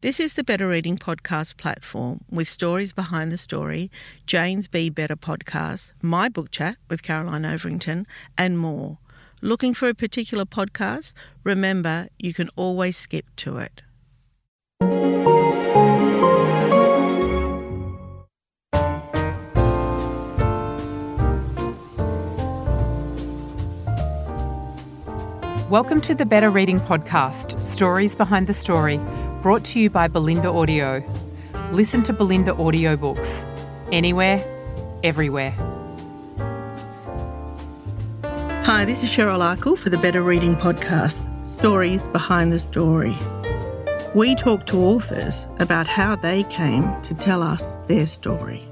This is the Better Reading Podcast platform with stories behind the story, Jane's Be Better podcast, my book chat with Caroline Overington, and more. Looking for a particular podcast? Remember, you can always skip to it. Welcome to the Better Reading Podcast, Stories Behind the Story, brought to you by Belinda Audio. Listen to Belinda audiobooks, anywhere, everywhere. Hi, this is Cheryl Arkle for the Better Reading Podcast, Stories Behind the Story. We talk to authors about how they came to tell us their story.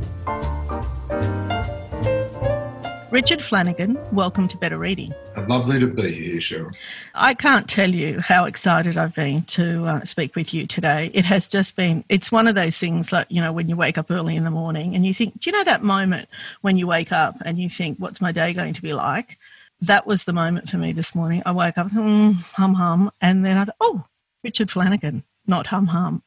Richard Flanagan, welcome to Better Reading. Lovely to be here, Cheryl. I can't tell you how excited I've been to speak with you today. It has just been, it's one of those things like, you know, when you wake up early in the morning and you think, do you know that moment when you wake up and you think, what's my day going to be like? That was the moment for me this morning. I woke up, hum, and then I thought, oh, Richard Flanagan, not hum.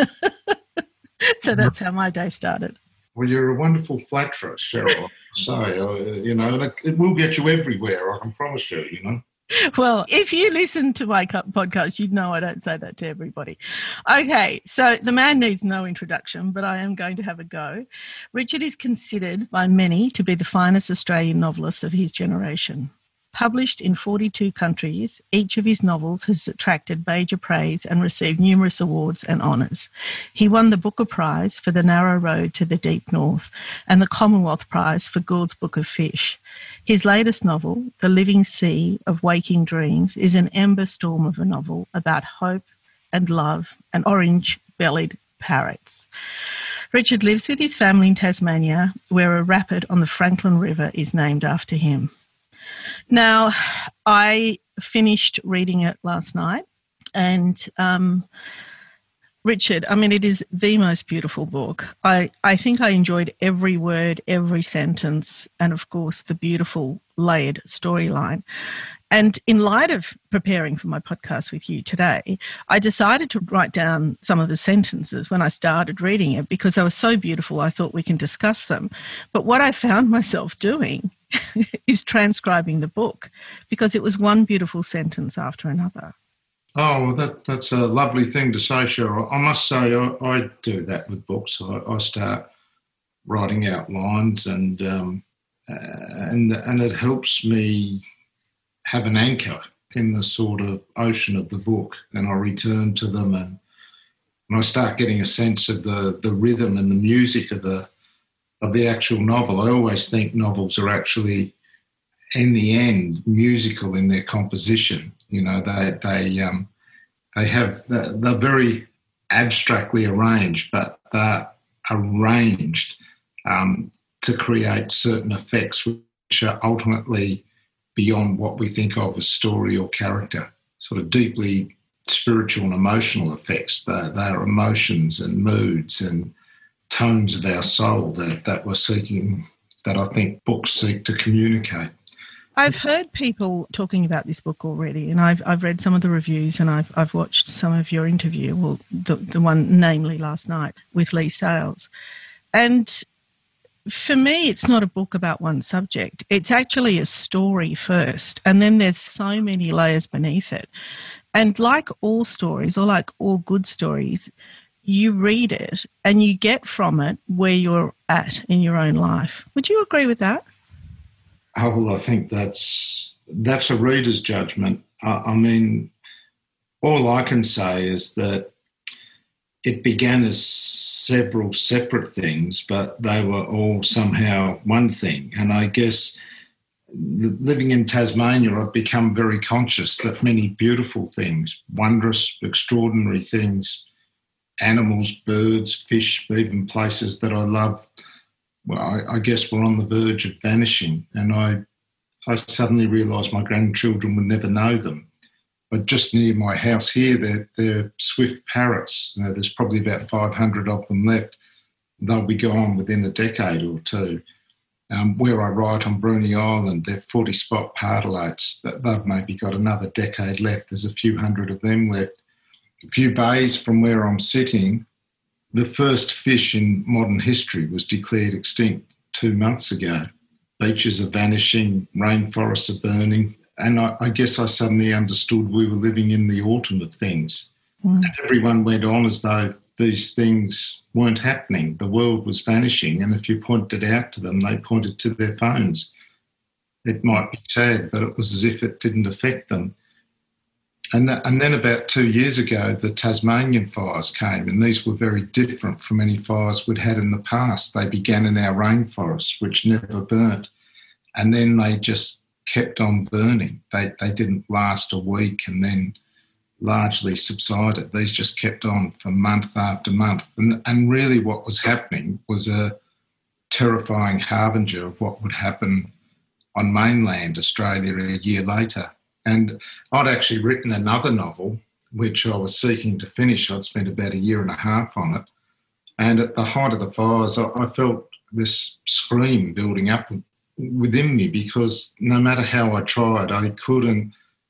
So that's how my day started. Well, you're a wonderful flatterer, Cheryl. So, it will get you everywhere, I can promise you, Well, if you listen to my podcast, you'd know I don't say that to everybody. Okay, so the man needs no introduction, but I am going to have a go. Richard is considered by many to be the finest Australian novelist of his generation. Published in 42 countries, each of his novels has attracted major praise and received numerous awards and honours. He won the Booker Prize for The Narrow Road to the Deep North and the Commonwealth Prize for Gould's Book of Fish. His latest novel, The Living Sea of Waking Dreams, is an ember storm of a novel about hope and love and orange-bellied parrots. Richard lives with his family in Tasmania, where a rapid on the Franklin River is named after him. Now, I finished reading it last night, and Richard, it is the most beautiful book. I think I enjoyed every word, every sentence, and of course the beautiful layered storyline. And in light of preparing for my podcast with you today, I decided to write down some of the sentences when I started reading it because they were so beautiful I thought we can discuss them. But what I found myself doing is transcribing the book because it was one beautiful sentence after another. Oh, well, that's a lovely thing to say, Cheryl. I must say I do that with books. I start writing out lines and it helps me have an anchor in the sort of ocean of the book, and I return to them and I start getting a sense of the rhythm and the music of the actual novel. I always think novels are actually, in the end, musical in their composition. They're very abstractly arranged, but they're arranged to create certain effects which are ultimately beyond what we think of as story or character, sort of deeply spiritual and emotional effects. They are emotions and moods and tones of our soul that we're seeking, that I think books seek to communicate. I've heard people talking about this book already, and I've read some of the reviews, and I've watched some of your interview, well, the one namely last night with Lee Sales. And for me, it's not a book about one subject. It's actually a story first, and then there's so many layers beneath it. And like all stories, or like all good stories, you read it and you get from it where you're at in your own life. Would you agree with that? Oh, well, I think that's a reader's judgment. All I can say is that it began as several separate things, but they were all somehow one thing. And I guess living in Tasmania, I've become very conscious that many beautiful things, wondrous, extraordinary things, animals, birds, fish, even places that I love, well, I guess were on the verge of vanishing. And I suddenly realised my grandchildren would never know them. But just near my house here, they're swift parrots. There's probably about 500 of them left. They'll be gone within a decade or two. Where I write on Bruny Island, they're 40-spot pardalotes. They've maybe got another decade left. There's a few hundred of them left. few bays from where I'm sitting, the first fish in modern history was declared extinct 2 months ago. Beaches are vanishing, rainforests are burning, and I guess I suddenly understood we were living in the autumn of things. And everyone went on as though these things weren't happening. The world was vanishing, and if you pointed out to them, they pointed to their phones. It might be sad, but it was as if it didn't affect them. And then about 2 years ago, the Tasmanian fires came, and these were very different from any fires we'd had in the past. They began in our rainforests, which never burnt, and then they just kept on burning. They didn't last a week and then largely subsided. These just kept on for month after month. And really what was happening was a terrifying harbinger of what would happen on mainland Australia a year later. And I'd actually written another novel, which I was seeking to finish. I'd spent about 1.5 years on it. And at the height of the fires, I felt this scream building up within me, because no matter how I tried, I couldn't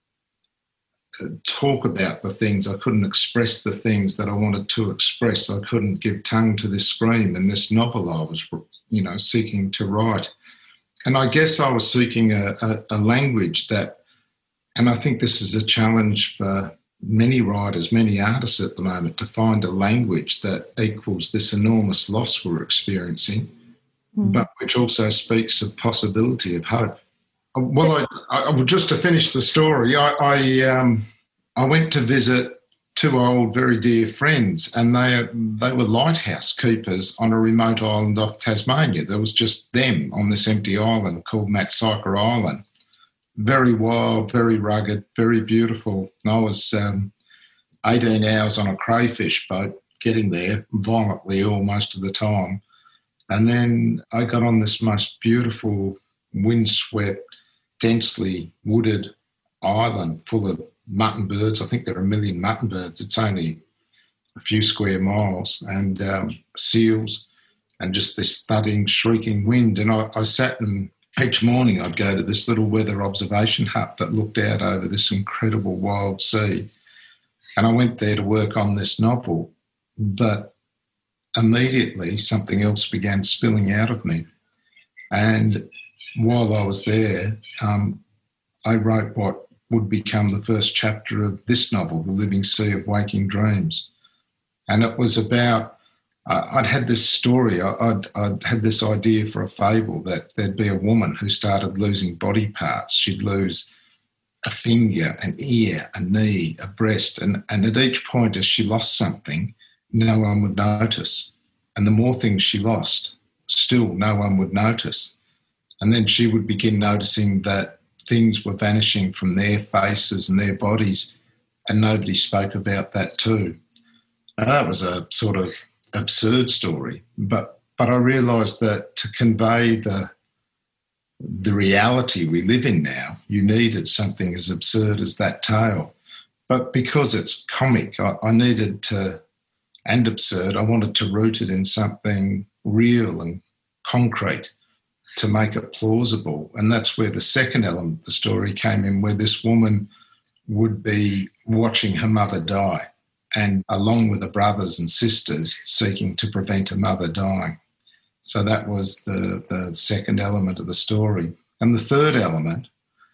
talk about the things. I couldn't express the things that I wanted to express. I couldn't give tongue to this scream in this novel I was, seeking to write. And I guess I was seeking a language that, and I think this is a challenge for many writers, many artists at the moment, to find a language that equals this enormous loss we're experiencing, but which also speaks of possibility, of hope. Well, just to finish the story, I went to visit 2 old, very dear friends, and they were lighthouse keepers on a remote island off Tasmania. There was just them on this empty island called Matsyker Island. Very wild, very rugged, very beautiful. And I was 18 hours on a crayfish boat getting there, violently ill most of the time. And then I got on this most beautiful, windswept, densely wooded island full of mutton birds. I think there are 1 million mutton birds. It's only a few square miles, and seals, and just this thudding, shrieking wind. And I sat, and each morning I'd go to this little weather observation hut that looked out over this incredible wild sea. And I went there to work on this novel, but immediately something else began spilling out of me. And while I was there, I wrote what would become the first chapter of this novel, The Living Sea of Waking Dreams. And it was about, I'd had this story, I'd had this idea for a fable that there'd be a woman who started losing body parts. She'd lose a finger, an ear, a knee, a breast, and at each point as she lost something, no one would notice. And the more things she lost, still no one would notice. And then she would begin noticing that things were vanishing from their faces and their bodies, and nobody spoke about that too. Now, that was a sort of absurd story, but I realised that to convey the reality we live in now, you needed something as absurd as that tale. But because it's comic, I needed to, and absurd, I wanted to root it in something real and concrete to make it plausible. And that's where the second element of the story came in, where this woman would be watching her mother die, and along with her brothers and sisters seeking to prevent her mother dying. So that was the second element of the story. And the third element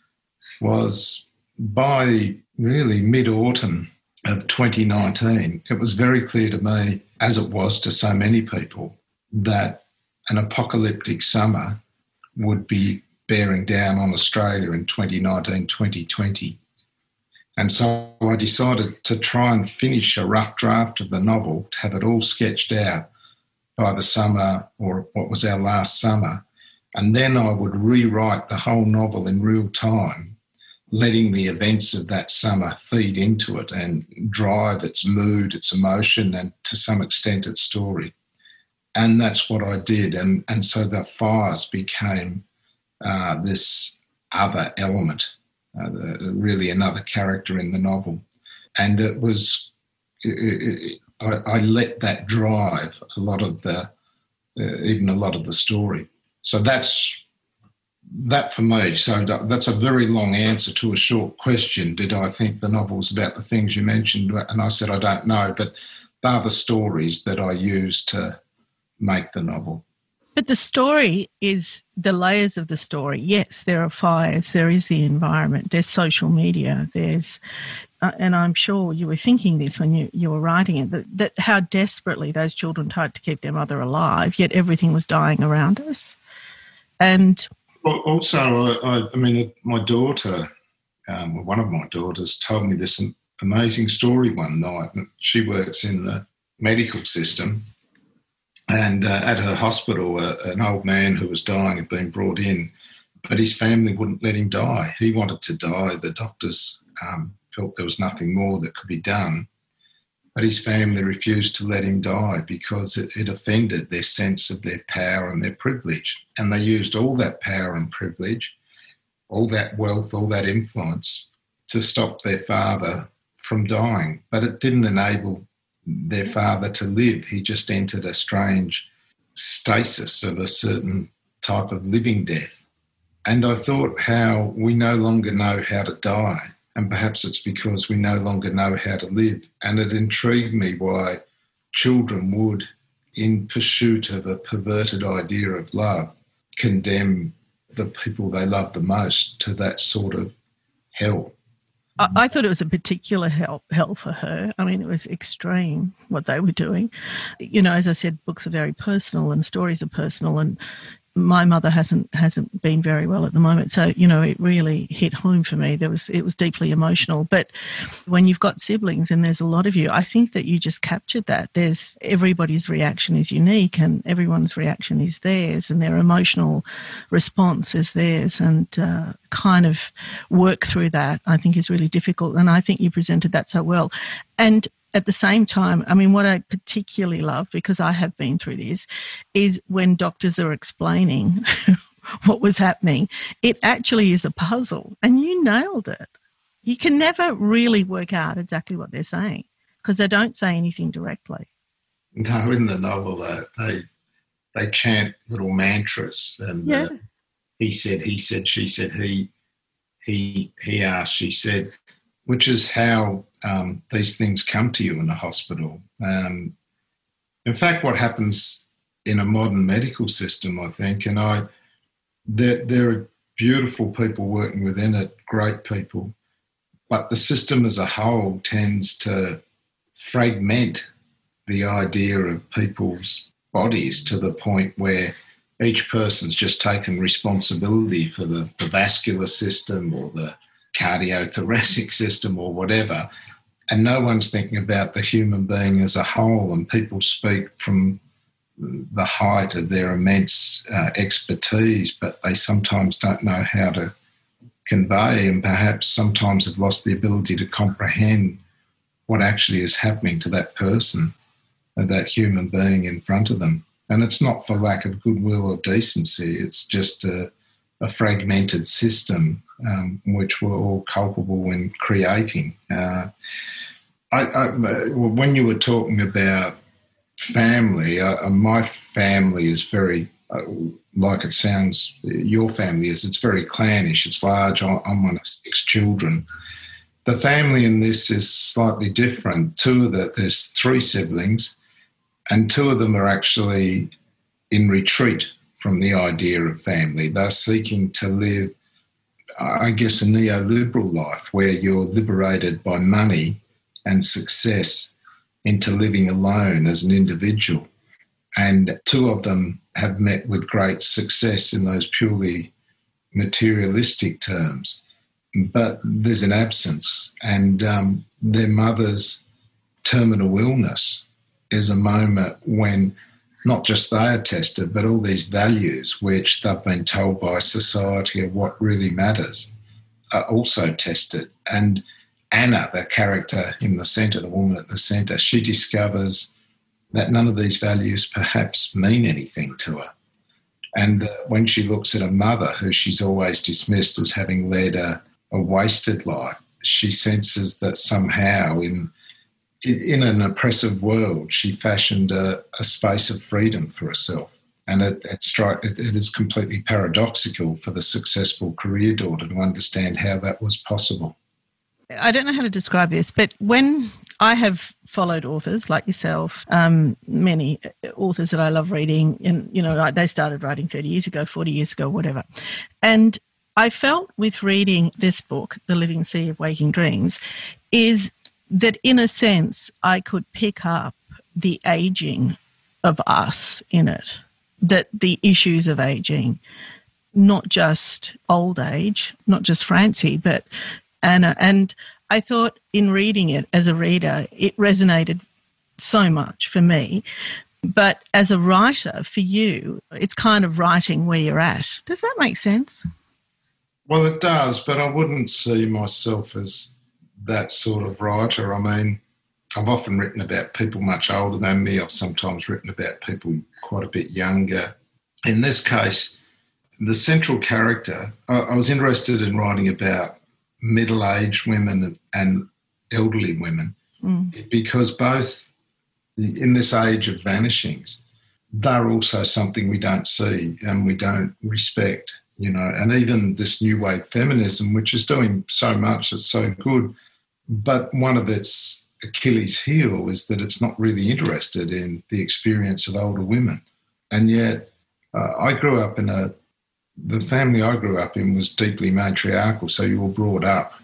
was, by really mid-autumn of 2019, it was very clear to me, as it was to so many people, that an apocalyptic summer would be bearing down on Australia in 2019, 2020. And so I decided to try and finish a rough draft of the novel, to have it all sketched out by the summer, or what was our last summer. And then I would rewrite the whole novel in real time, letting the events of that summer feed into it and drive its mood, its emotion, and to some extent its story. And that's what I did. And so the fires became this other element, really another character in the novel. And it was, I let that drive a lot of the, even a lot of the story. So that's that for me, so that's a very long answer to a short question. Did I think the novel's about the things you mentioned? And I said, I don't know, but they're the stories that I used to make the novel. But the story is the layers of the story. Yes, there are fires, there is the environment, there's social media, there's, and I'm sure you were thinking this when you were writing it, that how desperately those children tried to keep their mother alive, yet everything was dying around us. And also, I mean, my daughter, one of my daughters told me this amazing story one night. She works in the medical system. And at her hospital, an old man who was dying had been brought in, but his family wouldn't let him die. He wanted to die. The doctors felt there was nothing more that could be done, but his family refused to let him die because it offended their sense of their power and their privilege. And they used all that power and privilege, all that wealth, all that influence to stop their father from dying. But it didn't enable their father to live. He just entered a strange stasis of a certain type of living death. And I thought how we no longer know how to die, and perhaps it's because we no longer know how to live. And it intrigued me why children would, in pursuit of a perverted idea of love, condemn the people they love the most to that sort of hell. I thought it was a particular hell for her. I mean, it was extreme what they were doing. You know, as I said, books are very personal and stories are personal, and my mother hasn't been very well at the moment. So, you know, it really hit home for me. It was deeply emotional. But when you've got siblings and there's a lot of you, I think that you just captured that. Everybody's reaction is unique and everyone's reaction is theirs and their emotional response is theirs, and kind of work through that, I think, is really difficult. And I think you presented that so well. And at the same time, I mean, what I particularly love, because I have been through this, is when doctors are explaining what was happening, it actually is a puzzle, and you nailed it. You can never really work out exactly what they're saying because they don't say anything directly. No, in the novel, they chant little mantras, and he said, she said, he asked, she said, which is how these things come to you in a hospital. In fact, what happens in a modern medical system, I think, and there are beautiful people working within it, great people, but the system as a whole tends to fragment the idea of people's bodies to the point where each person's just taken responsibility for the vascular system or the cardiothoracic system or whatever, and no one's thinking about the human being as a whole, and people speak from the height of their immense expertise, but they sometimes don't know how to convey, and perhaps sometimes have lost the ability to comprehend what actually is happening to that person, that human being in front of them. And it's not for lack of goodwill or decency, it's just a fragmented system which we're all culpable in creating. When you were talking about family, my family is very, like it sounds, your family is, it's very clannish, it's large. I'm one of 6 children. The family in this is slightly different. There's 3 siblings, and 2 of them are actually in retreat from the idea of family. They're seeking to live, I guess, a neoliberal life where you're liberated by money and success into living alone as an individual. And 2 of them have met with great success in those purely materialistic terms. But there's an absence, and their mother's terminal illness is a moment when not just they are tested, but all these values which they've been told by society of what really matters are also tested. And Anna, the character in the centre, the woman at the centre, she discovers that none of these values perhaps mean anything to her. And when she looks at a mother who she's always dismissed as having led a wasted life, she senses that somehow in an oppressive world, she fashioned a space of freedom for herself. And it is completely paradoxical for the successful career daughter to understand how that was possible. I don't know how to describe this, but when I have followed authors like yourself, many authors that I love reading, and, you know, they started writing 30 years ago, 40 years ago, whatever. And I felt with reading this book, The Living Sea of Waking Dreams, is that in a sense I could pick up the aging of us in it, that the issues of aging, not just old age, not just Francie, but Anna. And I thought in reading it as a reader, it resonated so much for me. But as a writer, for you, it's kind of writing where you're at. Does that make sense? Well, it does, but I wouldn't see myself as that sort of writer. I mean, I've often written about people much older than me. I've sometimes written about people quite a bit younger. In this case, the central character, I was interested in writing about middle-aged women and elderly women because both in this age of vanishings, they're also something we don't see and we don't respect, you know, and even this new wave feminism, which is doing so much, it's so good, but one of its Achilles heel is that it's not really interested in the experience of older women. And yet I grew up the family I grew up in was deeply matriarchal, so you were brought up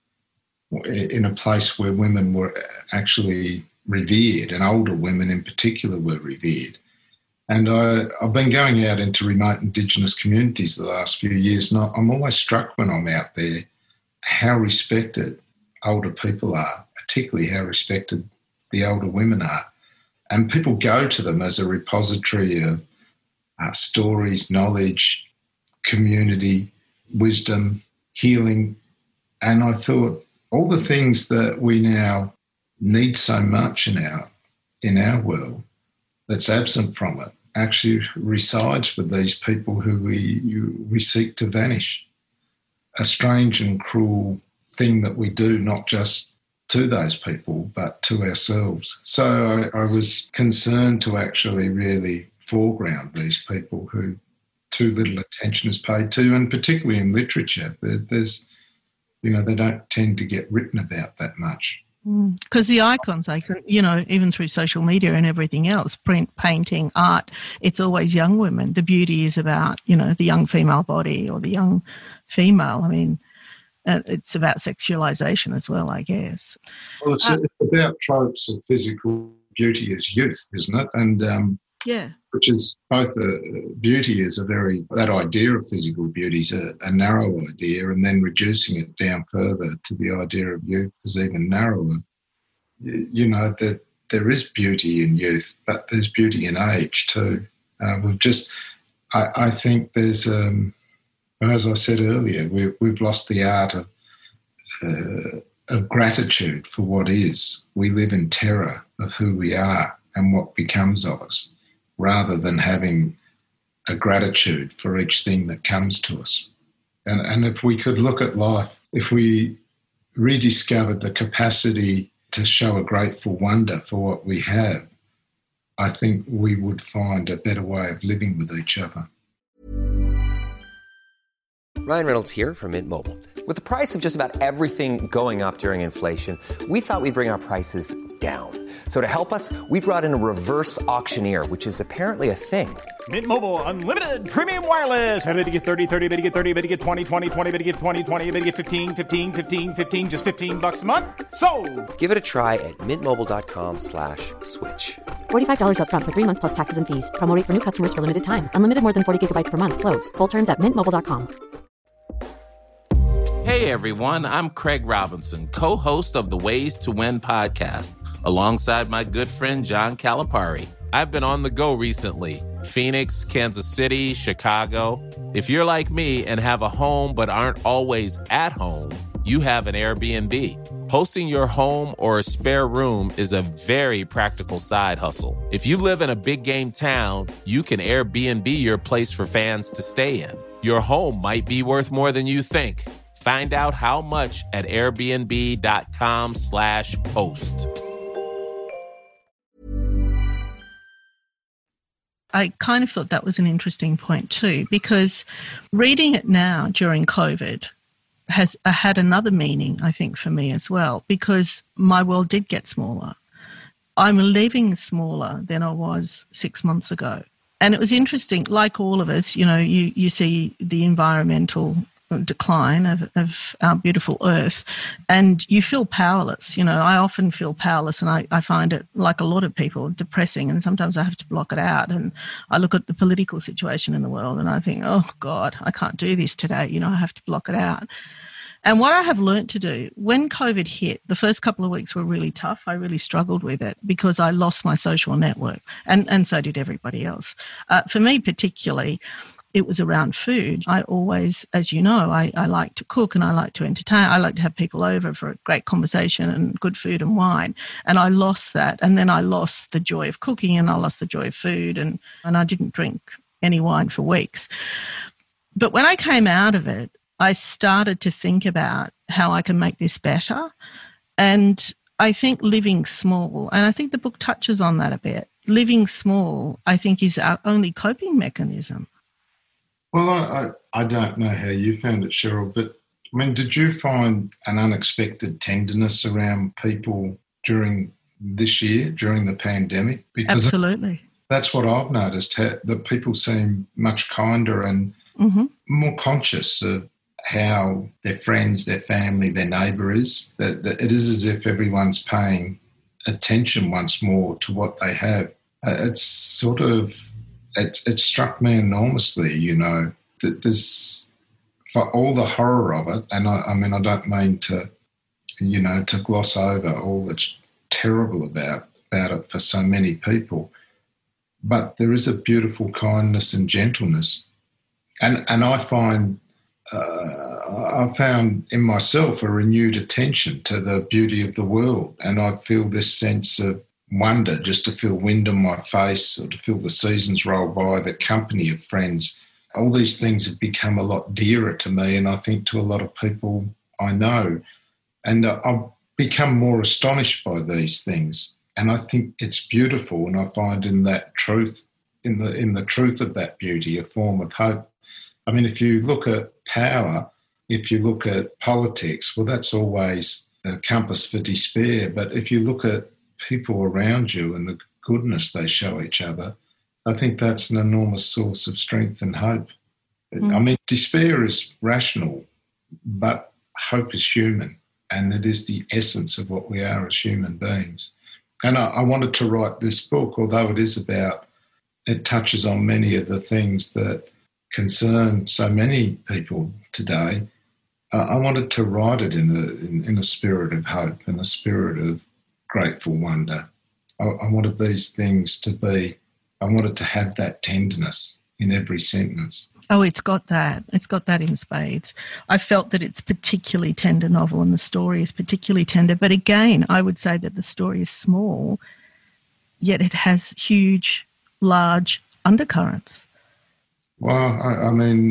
in a place where women were actually revered, and older women in particular were revered. And I've been going out into remote Indigenous communities the last few years, and I'm always struck when I'm out there how respected older people are, particularly how respected the older women are. And people go to them as a repository of stories, knowledge, community, wisdom, healing. And I thought all the things that we now need so much in our world that's absent from it actually resides with these people who we seek to vanish. A strange and cruel thing that we do, not just to those people, but to ourselves. So I was concerned to actually really foreground these people who too little attention is paid to, and particularly in literature, there's, you know, they don't tend to get written about that much. Because the icons, like, you know, even through social media and everything else, print, painting, art, it's always young women. The beauty is about, you know, the young female body or the young female. I mean, it's about sexualization as well, I guess. Well, it's about tropes of physical beauty as youth, isn't it? And yeah, which is both beauty is that idea of physical beauty is a narrow idea, and then reducing it down further to the idea of youth is even narrower. You know, that there is beauty in youth, but there's beauty in age too. I think there's, as I said earlier, we've lost the art of gratitude for what is. We live in terror of who we are and what becomes of us, rather than having a gratitude for each thing that comes to us. And if we could look at life, if we rediscovered the capacity to show a grateful wonder for what we have, I think we would find a better way of living with each other. Ryan Reynolds here from Mint Mobile. With the price of just about everything going up during inflation, we thought we'd bring our prices down. So to help us, we brought in a reverse auctioneer, which is apparently a thing. Mint Mobile Unlimited Premium Wireless. How to get 30, 30, bit to get 30, bit to get 20, 20, 20, bit to get 20, 20, bit to get 15, 15, 15, 15, just $15 a month? Sold! Give it a try at mintmobile.com/switch. $45 up front for 3 months plus taxes and fees. Promo rate for new customers for limited time. Unlimited more than 40 gigabytes per month. Slows full terms at mintmobile.com. Hey everyone, I'm Craig Robinson, co-host of the Ways to Win podcast, alongside my good friend John Calipari. I've been on the go recently. Phoenix, Kansas City, Chicago. If you're like me and have a home but aren't always at home, you have an Airbnb. Hosting your home or a spare room is a very practical side hustle. If you live in a big game town, you can Airbnb your place for fans to stay in. Your home might be worth more than you think. Find out how much at airbnb.com/host. I kind of thought that was an interesting point too, because reading it now during COVID has had another meaning, I think, for me as well, because my world did get smaller. I'm living smaller than I was 6 months ago. And it was interesting, like all of us, you know, you see the environmental decline of our beautiful earth, and you feel powerless. You know, I often feel powerless, and I find it, like a lot of people, depressing, and sometimes I have to block it out. And I look at the political situation in the world and I think, oh God, I can't do this today. You know, I have to block it out. And what I have learnt to do, when COVID hit, the first couple of weeks were really tough. I really struggled with it because I lost my social network, and so did everybody else. For me particularly, it was around food. I always, as you know, I like to cook and I like to entertain. I like to have people over for a great conversation and good food and wine. And I lost that. And then I lost the joy of cooking, and I lost the joy of food, and I didn't drink any wine for weeks. But when I came out of it, I started to think about how I can make this better. And I think living small, and I think the book touches on that a bit, living small, I think, is our only coping mechanism. Well, I don't know how you found it, Cheryl, but I mean, did you find an unexpected tenderness around people during this year, during the pandemic? Because absolutely. That's what I've noticed, that people seem much kinder and more conscious of how their friends, their family, their neighbour is. That it is as if everyone's paying attention once more to what they have. It's sort of, it struck me enormously, you know, that there's, for all the horror of it, and I mean, I don't mean to, you know, to gloss over all that's terrible about it for so many people, but there is a beautiful kindness and gentleness. And I find, I found in myself a renewed attention to the beauty of the world, and I feel this sense of wonder, just to feel wind on my face or to feel the seasons roll by, the company of friends. All these things have become a lot dearer to me, and I think to a lot of people I know. And I've become more astonished by these things. And I think it's beautiful, and I find in that truth, in the truth of that beauty, a form of hope. I mean, if you look at power, if you look at politics, well, that's always a compass for despair. But if you look at people around you and the goodness they show each other, I think that's an enormous source of strength and hope. I mean, despair is rational, but hope is human, and it is the essence of what we are as human beings. And I wanted to write this book, although it touches on many of the things that concern so many people today. I wanted to write it in a spirit of hope and a spirit of grateful wonder. I wanted these things to be, I wanted to have that tenderness in every sentence. Oh, it's got that. It's got that in spades. I felt that it's a particularly tender novel, and the story is particularly tender. But again, I would say that the story is small, yet it has huge, large undercurrents. Well, I mean,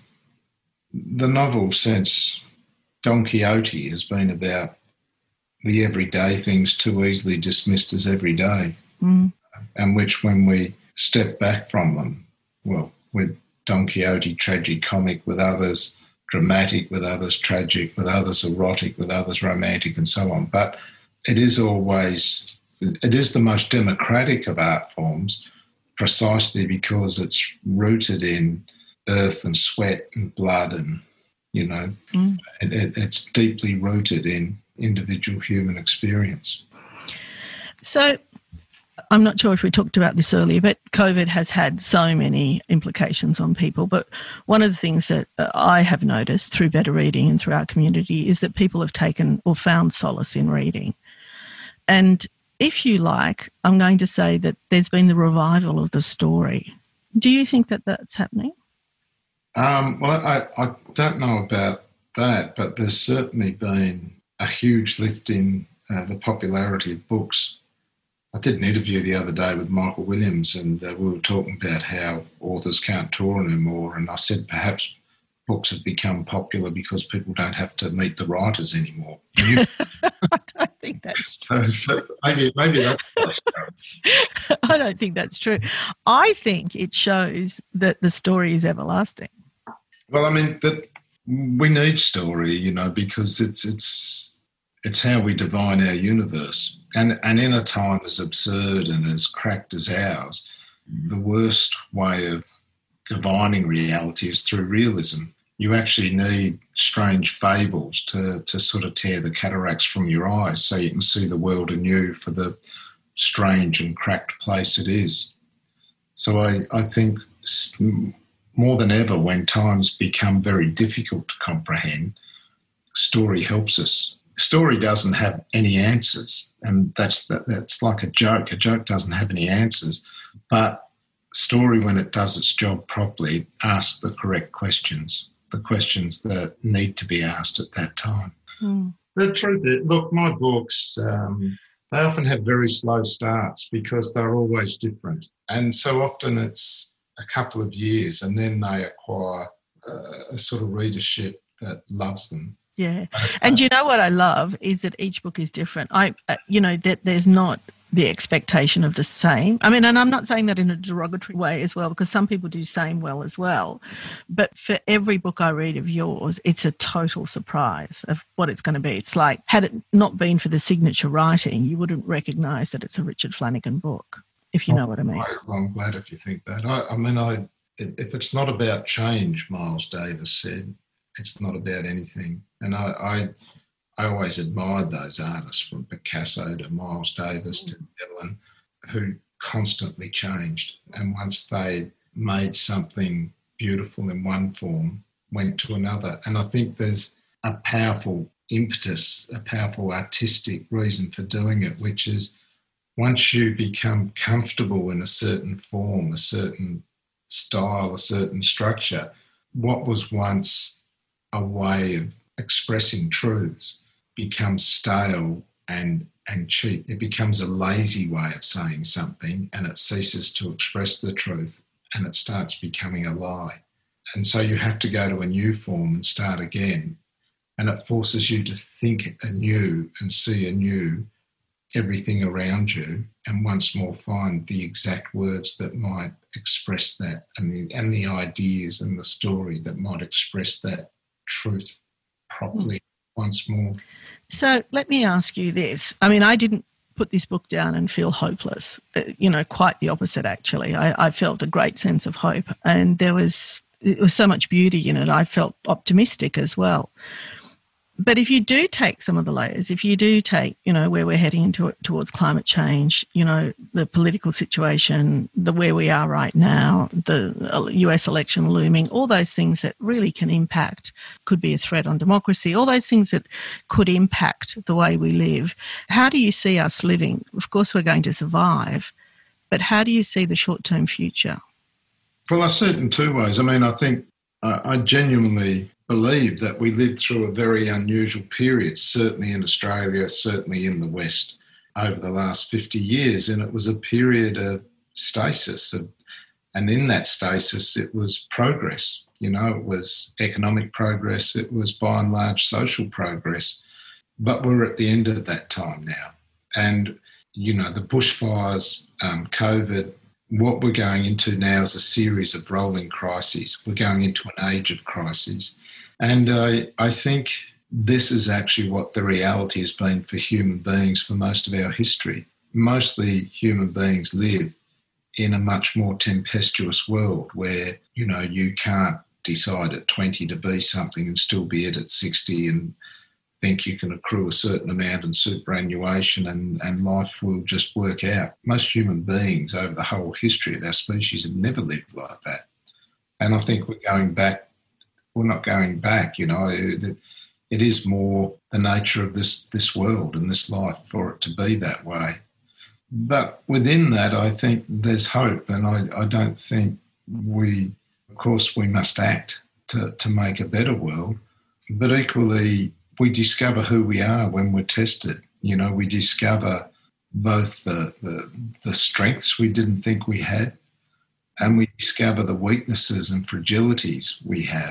the novel since Don Quixote has been about the everyday things too easily dismissed as everyday, and which, when we step back from them, well, with Don Quixote tragic-comic, with others dramatic, with others tragic, with others erotic, with others romantic, and so on. But it is the most democratic of art forms, precisely because it's rooted in earth and sweat and blood, and, you know, it's deeply rooted in individual human experience. So I'm not sure if we talked about this earlier, but COVID has had so many implications on people. But one of the things that I have noticed through Better Reading and through our community is that people have taken or found solace in reading. And if you like, I'm going to say that there's been the revival of the story. Do you think that that's happening? Well, I don't know about that, but there's certainly been a huge lift in the popularity of books. I did an interview the other day with Michael Williams, and we were talking about how authors can't tour anymore, and I said perhaps books have become popular because people don't have to meet the writers anymore. I don't think that's true. maybe that's I don't think that's true. I think it shows that the story is everlasting. Well, I mean, that we need story, because it's how we divine our universe. And in a time as absurd and as cracked as ours, the worst way of divining reality is through realism. You actually need strange fables to sort of tear the cataracts from your eyes so you can see the world anew for the strange and cracked place it is. So I think more than ever, when times become very difficult to comprehend, story helps us. Story doesn't have any answers, and that's like a joke. A joke doesn't have any answers, but story, when it does its job properly, asks the correct questions, the questions that need to be asked at that time. Mm. The truth is, look, my books, they often have very slow starts because they're always different. And so often it's a couple of years and then they acquire a sort of readership that loves them. Yeah. And you know what I love is that each book is different. That there's not the expectation of the same. I mean, and I'm not saying that in a derogatory way as well, because some people do same well as well. But for every book I read of yours, it's a total surprise of what it's going to be. It's like, had it not been for the signature writing, you wouldn't recognise that it's a Richard Flanagan book, if you know what I mean. I'm glad if you think that. If it's not about change, Miles Davis said, it's not about anything. And I always admired those artists, from Picasso to Miles Davis to Dylan, who constantly changed. And once they made something beautiful in one form, went to another. And I think there's a powerful impetus, a powerful artistic reason for doing it, which is once you become comfortable in a certain form, a certain style, a certain structure, what was once a way of expressing truths becomes stale and cheap. It becomes a lazy way of saying something, and it ceases to express the truth and it starts becoming a lie. And so you have to go to a new form and start again. And it forces you to think anew and see anew everything around you, and once more find the exact words that might express that, and the ideas and the story that might express that truth properly once more. So let me ask you this. I mean, I didn't put this book down and feel hopeless. Quite the opposite, actually. I felt a great sense of hope, and it was so much beauty in it. I felt optimistic as well. But if you do take some of the layers, if you do take, where we're heading towards climate change, the political situation, where we are right now, the US election looming, all those things that really can impact, could be a threat on democracy, all those things that could impact the way we live. How do you see us living? Of course, we're going to survive, but how do you see the short-term future? Well, I see it in two ways. I mean, I think I genuinely believe that we lived through a very unusual period, certainly in Australia, certainly in the West, over the last 50 years. And it was a period of stasis. And in that stasis, it was progress. It was economic progress. It was, by and large, social progress. But we're at the end of that time now. And, the bushfires, COVID, what we're going into now is a series of rolling crises. We're going into an age of crises. And I think this is actually what the reality has been for human beings for most of our history. Mostly human beings live in a much more tempestuous world where, you can't decide at 20 to be something and still be it at 60 and think you can accrue a certain amount in superannuation and life will just work out. Most human beings over the whole history of our species have never lived like that. And I think we're going back. We're not going back, it is more the nature of this world and this life for it to be that way. But within that, I think there's hope, and I don't think we must act to make a better world, but equally we discover who we are when we're tested. We discover both the strengths we didn't think we had, and we discover the weaknesses and fragilities we have.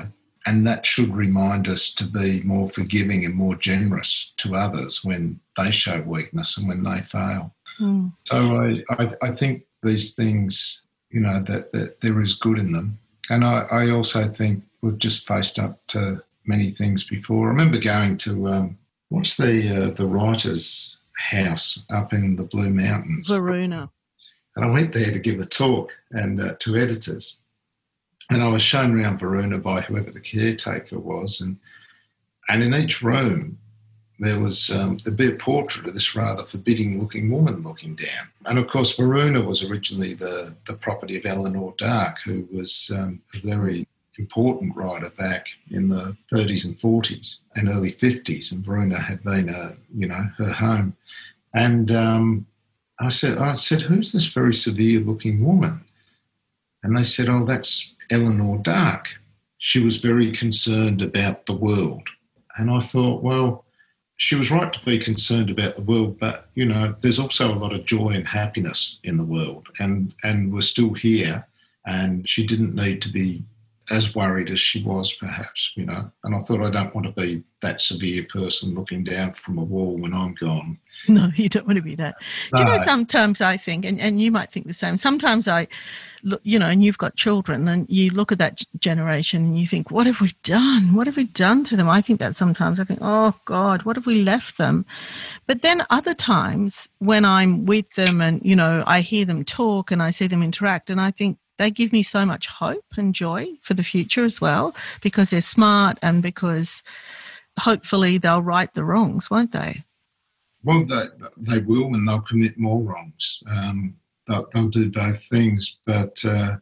And that should remind us to be more forgiving and more generous to others when they show weakness and when they fail. So I think these things, that there is good in them. And I also think we've just faced up to many things before. I remember going to, what's the writer's house up in the Blue Mountains? Varuna. And I went there to give a talk and to editors. And I was shown around Varuna by whoever the caretaker was. And in each room, there'd be a portrait of this rather forbidding-looking woman looking down. And, of course, Varuna was originally the property of Eleanor Dark, who was a very important writer back in the 30s and 40s and early 50s. And Varuna had been, her home. And I said, who's this very severe-looking woman? And they said, oh, that's Eleanor Dark. She was very concerned about the world. And I thought, well, she was right to be concerned about the world, but, there's also a lot of joy and happiness in the world. And we're still here, and she didn't need to be as worried as she was, perhaps, And I thought, I don't want to be that severe person looking down from a wall when I'm gone. No, you don't want to be that. No. Do you know, sometimes I think, and you might think the same, sometimes I look, and you've got children, and you look at that generation and you think, what have we done? What have we done to them? I think that sometimes. I think, oh, God, what have we left them? But then other times when I'm with them and, I hear them talk and I see them interact, and I think, they give me so much hope and joy for the future as well, because they're smart and because hopefully they'll right the wrongs, won't they? Well, they will, and they'll commit more wrongs. They'll do both things. But, I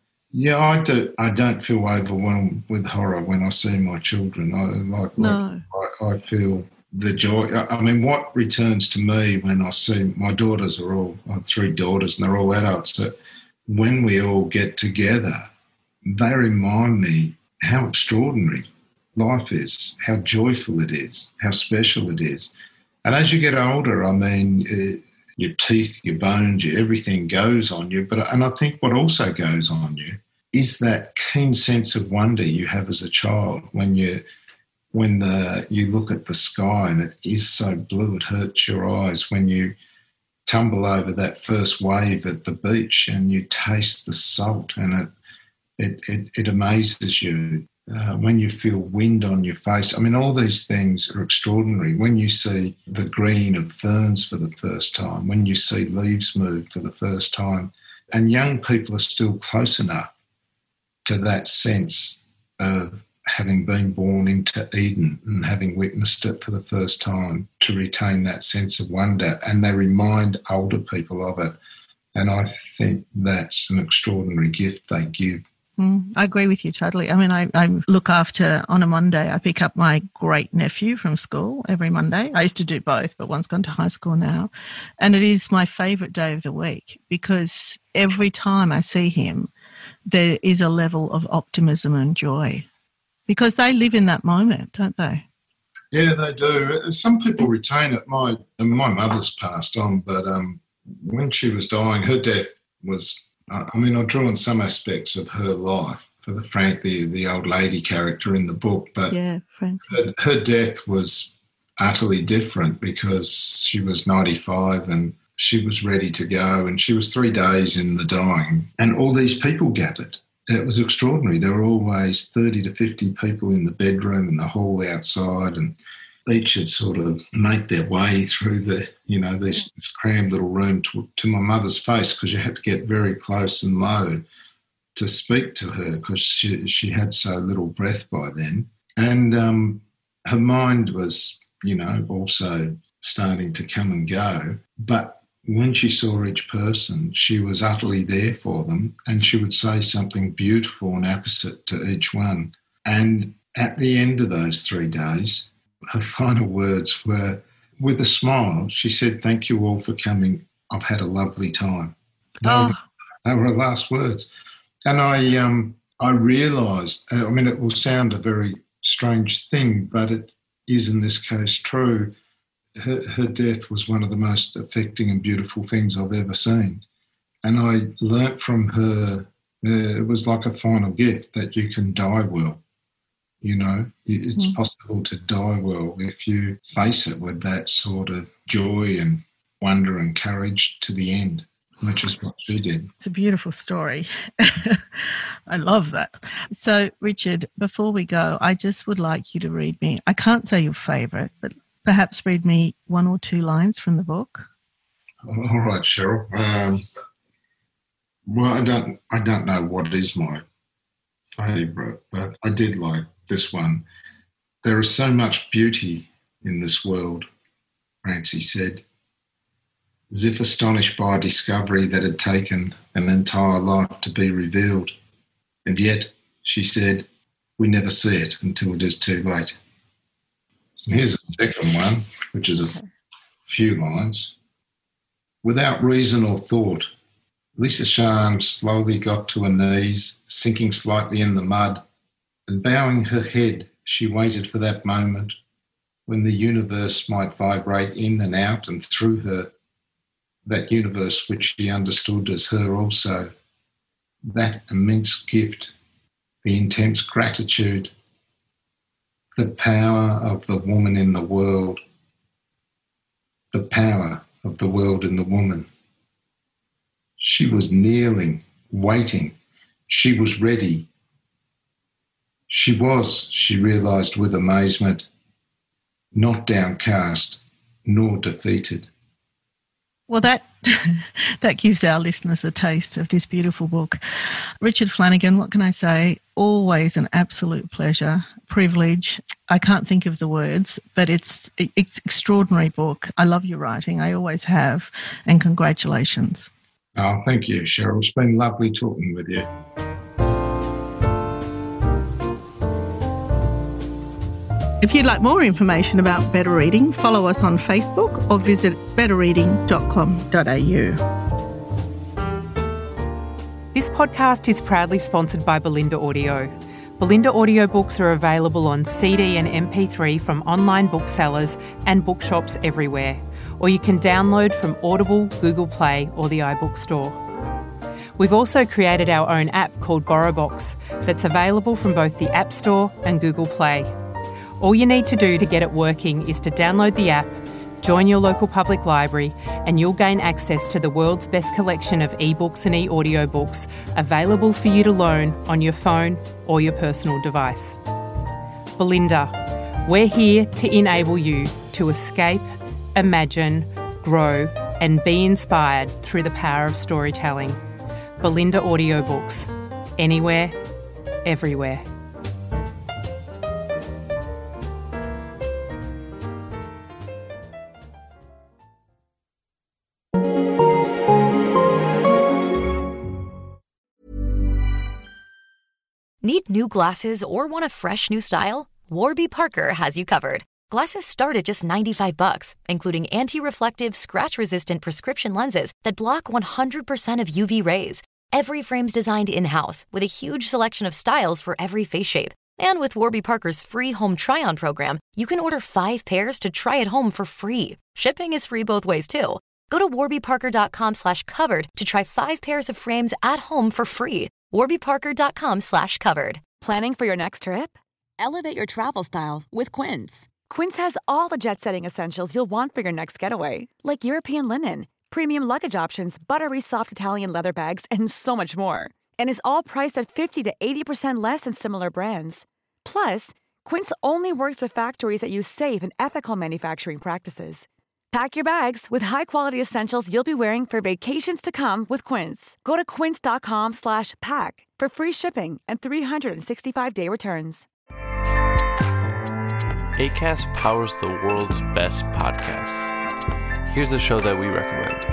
don't feel overwhelmed with horror when I see my children. I feel the joy. I mean, what returns to me when I see my daughters I have 3 daughters and they're all adults, that when we all get together, they remind me how extraordinary life is, how joyful it is, how special it is. And as you get older, I mean, your teeth, your bones, everything goes on you. And I think what also goes on you is that keen sense of wonder you have as a child when you look at the sky and it is so blue it hurts your eyes, when you tumble over that first wave at the beach and you taste the salt and it amazes you. When you feel wind on your face. I mean, all these things are extraordinary. When you see the green of ferns for the first time, when you see leaves move for the first time, and young people are still close enough to that sense of having been born into Eden and having witnessed it for the first time to retain that sense of wonder, and they remind older people of it. And I think that's an extraordinary gift they give. I agree with you totally. I mean, I look after, on a Monday, I pick up my great nephew from school every Monday. I used to do both, but one's gone to high school now. And it is my favourite day of the week because every time I see him, there is a level of optimism and joy because they live in that moment, don't they? Yeah, they do. Some people retain it. My mother's passed on, but when she was dying, her death was... I mean, I drew on some aspects of her life for the old lady character in the book, but yeah, her death was utterly different because she was 95 and she was ready to go, and she was 3 days in the dying, and all these people gathered. It was extraordinary. There were always 30 to 50 people in the bedroom and the hall outside, and each would sort of make their way through this crammed little room to my mother's face, because you had to get very close and low to speak to her because she had so little breath by then. And her mind was, also starting to come and go. But when she saw each person, she was utterly there for them, and she would say something beautiful and apposite to each one. And at the end of those 3 days, her final words were, with a smile, she said, "Thank you all for coming. I've had a lovely time." They were her last words. And I realised, I mean, it will sound a very strange thing, but it is in this case true. Her death was one of the most affecting and beautiful things I've ever seen. And I learnt from her, it was like a final gift, that you can die well. You know, it's possible to die well if you face it with that sort of joy and wonder and courage to the end, which is what she did. It's a beautiful story. I love that. So, Richard, before we go, I just would like you to read me, I can't say your favourite, but perhaps read me 1 or 2 lines from the book. All right, Cheryl. Well, I don't know what is my favourite, but I did like this one. There is so much beauty in this world, Francie said, as if astonished by a discovery that had taken an entire life to be revealed. And yet, she said, we never see it until it is too late. And here's a second one, which is a few lines. Without reason or thought, Lisa Sham slowly got to her knees, sinking slightly in the mud, and bowing her head, she waited for that moment when the universe might vibrate in and out and through her, that universe which she understood as her also, that immense gift, the intense gratitude, the power of the woman in the world, the power of the world in the woman. She was kneeling, waiting. She was ready. She realised with amazement, not downcast nor defeated. Well, that gives our listeners a taste of this beautiful book. Richard Flanagan, what can I say? Always an absolute pleasure, privilege. I can't think of the words, but it's extraordinary book. I love your writing. I always have. And congratulations. Oh, thank you, Cheryl. It's been lovely talking with you. If you'd like more information about Better Reading, follow us on Facebook or visit betterreading.com.au. This podcast is proudly sponsored by Belinda Audio. Belinda audiobooks are available on CD and MP3 from online booksellers and bookshops everywhere, or you can download from Audible, Google Play or the iBook Store. We've also created our own app called BorrowBox that's available from both the App Store and Google Play. All you need to do to get it working is to download the app, join your local public library, and you'll gain access to the world's best collection of ebooks and e-audiobooks available for you to loan on your phone or your personal device. Belinda, we're here to enable you to escape, imagine, grow, and be inspired through the power of storytelling. Belinda Audiobooks. Anywhere, everywhere. Need new glasses or want a fresh new style? Warby Parker has you covered. Glasses start at just $95, including anti-reflective, scratch-resistant prescription lenses that block 100% of UV rays. Every frame's designed in-house with a huge selection of styles for every face shape. And with Warby Parker's free home try-on program, you can order 5 pairs to try at home for free. Shipping is free both ways, too. Go to warbyparker.com/covered to try 5 pairs of frames at home for free. warbyparker.com/covered. Planning for your next trip? Elevate your travel style with Quince. Quince has all the jet-setting essentials you'll want for your next getaway, like European linen, premium luggage options, buttery soft Italian leather bags, and so much more. And is all priced at 50 to 80% less than similar brands. Plus, Quince only works with factories that use safe and ethical manufacturing practices. Pack your bags with high-quality essentials you'll be wearing for vacations to come with Quince. Go to quince.com/pack for free shipping and 365-day returns. Acast powers the world's best podcasts. Here's a show that we recommend.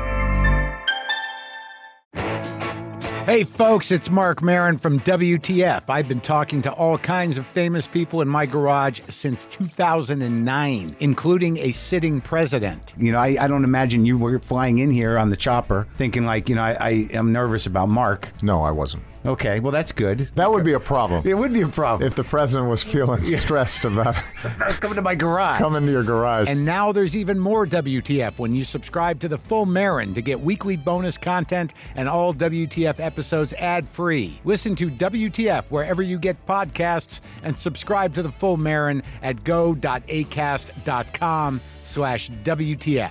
Hey folks, it's Mark Maron from WTF. I've been talking to all kinds of famous people in my garage since 2009, including a sitting president. You know, I don't imagine you were flying in here on the chopper thinking like, you know, I am nervous about Mark. No, I wasn't. Okay, well, that's good. That would be a problem. It would be a problem. If the president was feeling stressed about coming to my garage. Coming to your garage. And now there's even more WTF when you subscribe to The Full Marin to get weekly bonus content and all WTF episodes ad-free. Listen to WTF wherever you get podcasts and subscribe to The Full Marin at go.acast.com/WTF.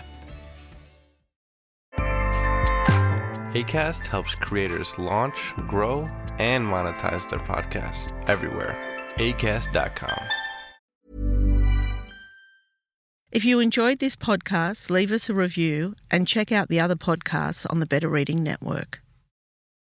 Acast helps creators launch, grow, and monetize their podcasts everywhere. Acast.com. If you enjoyed this podcast, leave us a review and check out the other podcasts on the Better Reading Network.